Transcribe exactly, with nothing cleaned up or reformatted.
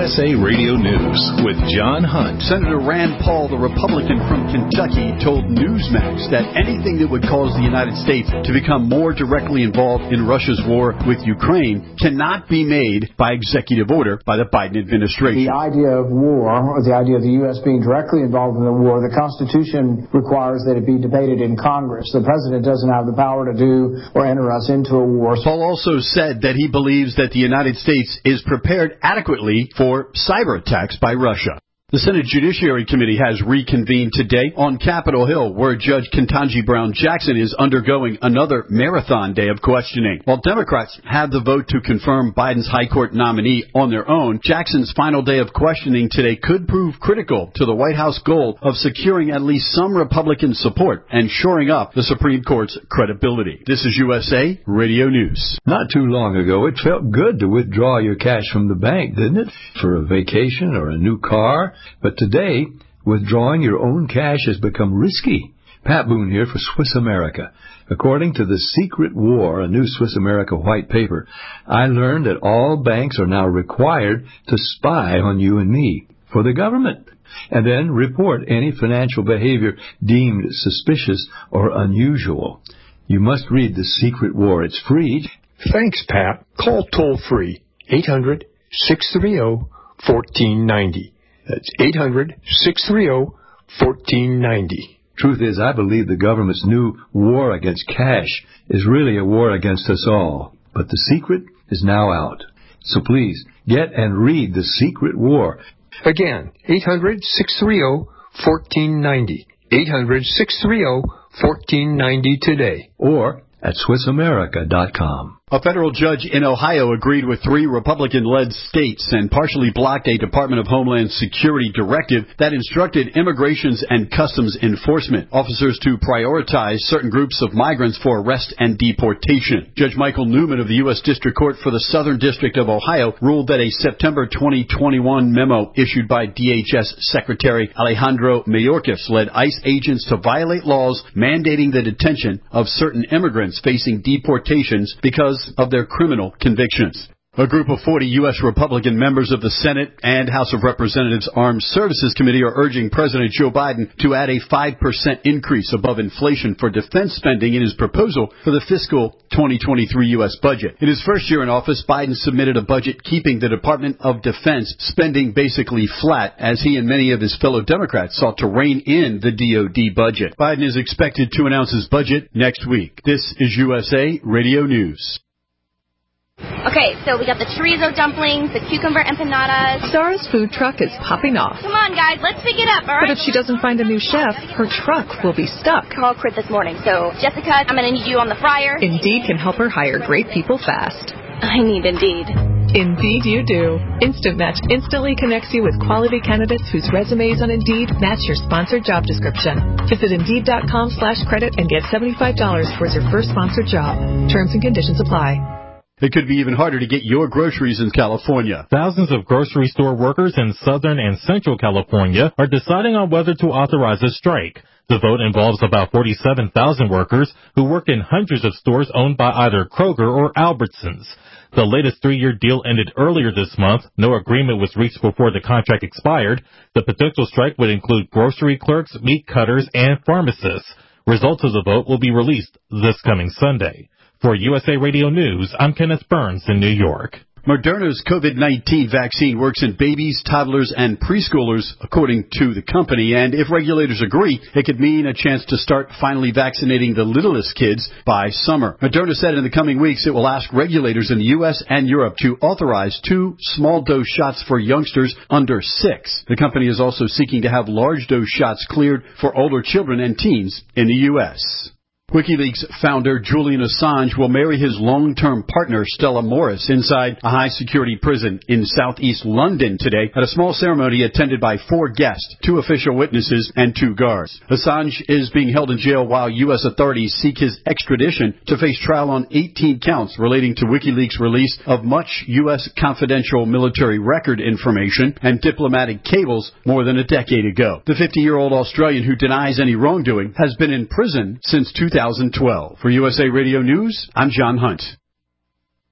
S A Radio News with John Hunt. Senator Rand Paul, the Republican from Kentucky, told Newsmax that anything that would cause the United States to become more directly involved in Russia's war with Ukraine cannot be made by executive order by the Biden administration. The idea of war, or the idea of the U S being directly involved in the war, the Constitution requires that it be debated in Congress. The president doesn't have the power to do or enter us into a war. Paul also said that he believes that the United States is prepared adequately for cyber attacks by Russia. The Senate Judiciary Committee has reconvened today on Capitol Hill, where Judge Ketanji Brown Jackson is undergoing another marathon day of questioning. While Democrats have the vote to confirm Biden's high court nominee on their own, Jackson's final day of questioning today could prove critical to the White House goal of securing at least some Republican support and shoring up the Supreme Court's credibility. This is U S A Radio News. Not too long ago, it felt good to withdraw your cash from the bank, didn't it? For a vacation or a new car. But today, withdrawing your own cash has become risky. Pat Boone here for Swiss America. According to The Secret War, a new Swiss America white paper, I learned that all banks are now required to spy on you and me for the government, and then report any financial behavior deemed suspicious or unusual. You must read The Secret War. It's free. Thanks, Pat. Call toll-free eight hundred, six three zero, one four nine zero. That's eight hundred, six three zero, one four nine zero. Truth is, I believe the government's new war against cash is really a war against us all. But the secret is now out. So please, get and read The Secret War. Again, eight hundred, six three zero, one four nine zero. eight hundred, six three zero, one four nine zero today. Or at Swiss America dot com. A federal judge in Ohio agreed with three Republican-led states and partially blocked a Department of Homeland Security directive that instructed Immigrations and Customs Enforcement officers to prioritize certain groups of migrants for arrest and deportation. Judge Michael Newman of the U S District Court for the Southern District of Ohio ruled that a September twenty twenty-one memo issued by D H S Secretary Alejandro Mayorkas led ICE agents to violate laws mandating the detention of certain immigrants facing deportations because of their criminal convictions. A group of forty U S Republican members of the Senate and House of Representatives Armed Services Committee are urging President Joe Biden to add a five percent increase above inflation for defense spending in his proposal for the fiscal twenty twenty-three U S budget. In his first year in office, Biden submitted a budget keeping the Department of Defense spending basically flat as he and many of his fellow Democrats sought to rein in the D O D budget. Biden is expected to announce his budget next week. This is U S A Radio News. Okay, so we got the chorizo dumplings, the cucumber empanadas. Zara's food truck is popping off. Come on, guys, let's pick it up, all right? But if she doesn't find a new chef, her truck will be stuck. Carl quit this morning, so Jessica, I'm going to need you on the fryer. Indeed can help her hire great people fast. I need Indeed. Indeed you do. Instant Match instantly connects you with quality candidates whose resumes on Indeed match your sponsored job description. Visit Indeed.com slash credit and get seventy-five dollars towards your first sponsored job. Terms and conditions apply. It could be even harder to get your groceries in California. Thousands of grocery store workers in Southern and Central California are deciding on whether to authorize a strike. The vote involves about forty-seven thousand workers who work in hundreds of stores owned by either Kroger or Albertsons. The latest three-year deal ended earlier this month. No agreement was reached before the contract expired. The potential strike would include grocery clerks, meat cutters, and pharmacists. Results of the vote will be released this coming Sunday. For U S A Radio News, I'm Kenneth Burns in New York. Moderna's COVID nineteen vaccine works in babies, toddlers, and preschoolers, according to the company. And if regulators agree, it could mean a chance to start finally vaccinating the littlest kids by summer. Moderna said in the coming weeks it will ask regulators in the U S and Europe to authorize two small-dose shots for youngsters under six. The company is also seeking to have large-dose shots cleared for older children and teens in the U S WikiLeaks founder Julian Assange will marry his long-term partner Stella Morris inside a high-security prison in southeast London today at a small ceremony attended by four guests, two official witnesses, and two guards. Assange is being held in jail while U S authorities seek his extradition to face trial on eighteen counts relating to WikiLeaks' release of much U S confidential military record information and diplomatic cables more than a decade ago. The fifty-year-old Australian who denies any wrongdoing has been in prison since two thousand twelve. For U S A Radio News, I'm John Hunt.